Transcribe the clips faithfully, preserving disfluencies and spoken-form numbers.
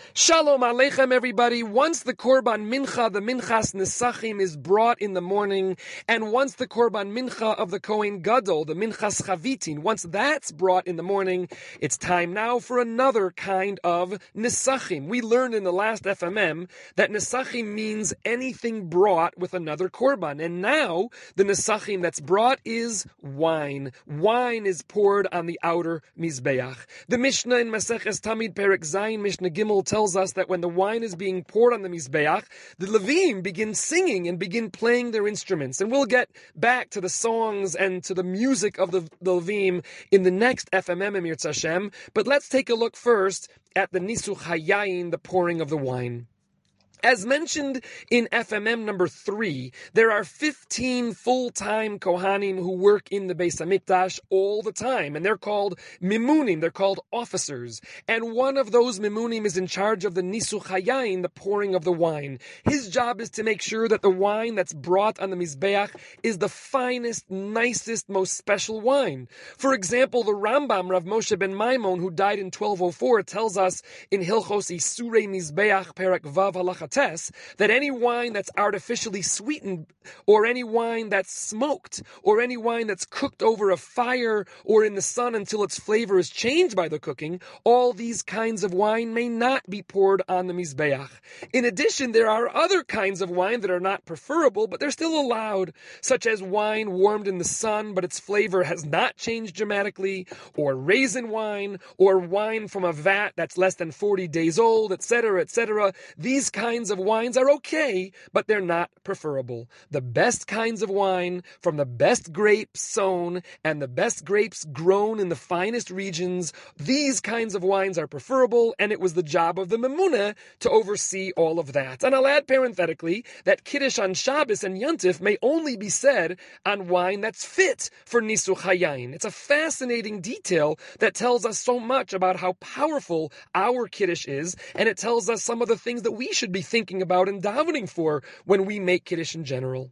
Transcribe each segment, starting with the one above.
Shalom Aleichem, everybody. Once the Korban Mincha, the Minchas Nesachim, is brought in the morning, and once the Korban Mincha of the Kohen Gadol, the Minchas Chavitin, once that's brought in the morning, it's time now for another kind of Nesachim. We learned in the last F M M that Nesachim means anything brought with another Korban, and now the Nesachim that's brought is wine. Wine is poured on the outer Mizbeach. The Mishnah in Maseches Tamid Perek Zayin Mishnah Gimel tells us that when the wine is being poured on the Mizbeach, the Levim begin singing and begin playing their instruments. And we'll get back to the songs and to the music of the, the Levim in the next F M M Emir Tzashem. But let's take a look first at the Nisuch Hayayin, the pouring of the wine. As mentioned in F M M number three, there are fifteen full-time Kohanim who work in the Beis Hamikdash all the time, and they're called Mimunim, they're called officers. And one of those Mimunim is in charge of the Nisuch Hayayin, the pouring of the wine. His job is to make sure that the wine that's brought on the Mizbeach is the finest, nicest, most special wine. For example, the Rambam, Rav Moshe ben Maimon, who died in twelve oh four, tells us in Hilchos Isurei Mizbeach, Perek Vav Halacha that any wine that's artificially sweetened, or any wine that's smoked, or any wine that's cooked over a fire or in the sun until its flavor is changed by the cooking, all these kinds of wine may not be poured on the Mizbeach. In addition, there are other kinds of wine that are not preferable, but they're still allowed, such as wine warmed in the sun, but its flavor has not changed dramatically, or raisin wine, or wine from a vat that's less than forty days old, et cetera, et cetera. These kinds of wines are okay, but they're not preferable. The best kinds of wine from the best grapes sown and the best grapes grown in the finest regions, these kinds of wines are preferable, and it was the job of the Memuneh to oversee all of that. And I'll add parenthetically that Kiddush on Shabbos and Yontif may only be said on wine that's fit for Nisuch Hayayin. It's a fascinating detail that tells us so much about how powerful our Kiddush is, and it tells us some of the things that we should be thinking about and davening for when we make Kiddush in general.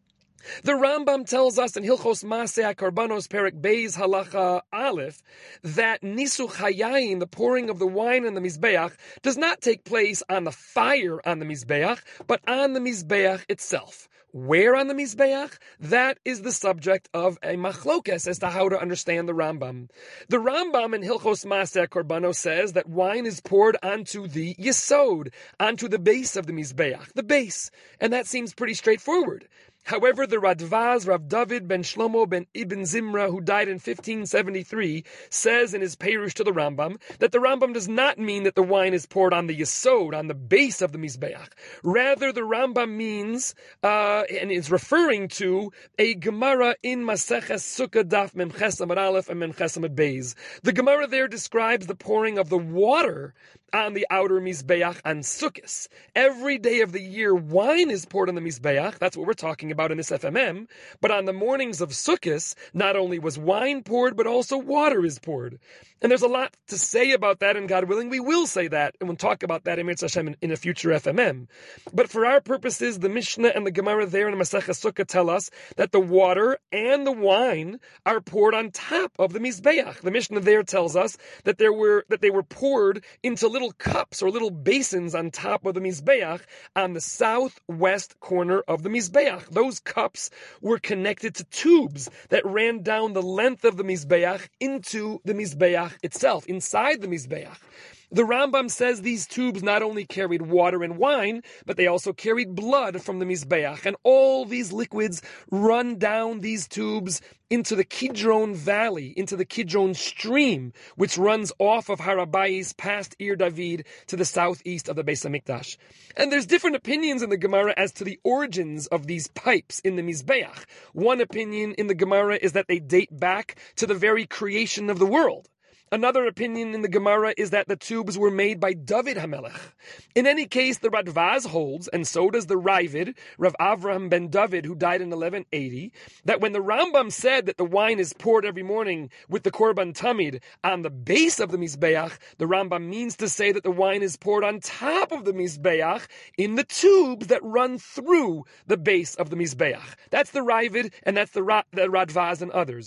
The Rambam tells us in Hilchos Maseh HaKarbanos Perek Beis Halacha Aleph that Nisuch Hayayin, the pouring of the wine on the Mizbeach, does not take place on the fire on the Mizbeach, but on the Mizbeach itself. Where on the Mizbeach? That is the subject of a machlokes as to how to understand the Rambam. The Rambam in Hilchos Maseh Korbanos says that wine is poured onto the yesod, onto the base of the Mizbeach, the base, and that seems pretty straightforward. However, the Radvaz, Rav David ben Shlomo ben Ibn Zimra, who died in fifteen seventy-three, says in his Perush to the Rambam that the Rambam does not mean that the wine is poured on the yesod, on the base of the Mizbeach. Rather, the Rambam means, uh, and is referring to, a Gemara in Maseches Sukkah Daf Memches Amud Aleph and Memches Amud Beis. The Gemara there describes the pouring of the water on the outer Mizbeach on Sukkos. Every day of the year, wine is poured on the Mizbeach. That's what we're talking about in this F M M. But on the mornings of Sukkos, not only was wine poured, but also water is poured. And there's a lot to say about that, and God willing, we will say that, and we'll talk about that in Emir Tzashem in, in a future F M M. But for our purposes, the Mishnah and the Gemara there in Maseches Sukkah tell us that the water and the wine are poured on top of the Mizbeach. The Mishnah there tells us that there were that they were poured into little cups or little basins on top of the Mizbeach on the southwest corner of the Mizbeach. Those cups were connected to tubes that ran down the length of the Mizbeach into the Mizbeach itself, inside the Mizbeach. The Rambam says these tubes not only carried water and wine, but they also carried blood from the Mizbeach. And all these liquids run down these tubes into the Kidron Valley, into the Kidron stream, which runs off of Har HaBayis past Ir David to the southeast of the Beis Hamikdash. And there's different opinions in the Gemara as to the origins of these pipes in the Mizbeach. One opinion in the Gemara is that they date back to the very creation of the world. Another opinion in the Gemara is that the tubes were made by David HaMelech. In any case, the Radvaz holds, and so does the Ravid, Rav Avraham ben David, who died in eleven eighty, that when the Rambam said that the wine is poured every morning with the Korban Tamid on the base of the Mizbeach, the Rambam means to say that the wine is poured on top of the Mizbeach in the tubes that run through the base of the Mizbeach. That's the Ravid, and that's the, Ra- the Radvaz and others.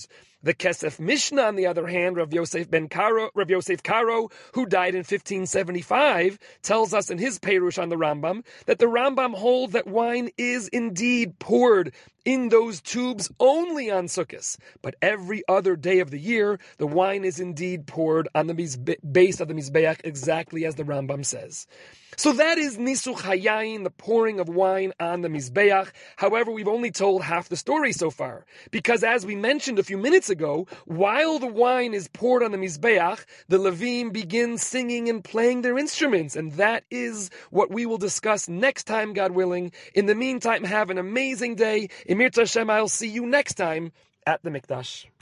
The Kesef Mishnah, on the other hand, Rav Yosef ben Karo, Rav Yosef Karo, who died in fifteen seventy-five, tells us in his Perush on the Rambam that the Rambam holds that wine is indeed poured in those tubes only on Sukkot, but every other day of the year, the wine is indeed poured on the mizbe- base of the Mizbeach, exactly as the Rambam says. So that is Nisuch Hayayin, the pouring of wine on the Mizbeach. However, we've only told half the story so far, because as we mentioned a few minutes ago, while the wine is poured on the Mizbeach, the Levim begin singing and playing their instruments, and that is what we will discuss next time, God willing. In the meantime, have an amazing day. Imir Tashem, I'll see you next time at the Mikdash.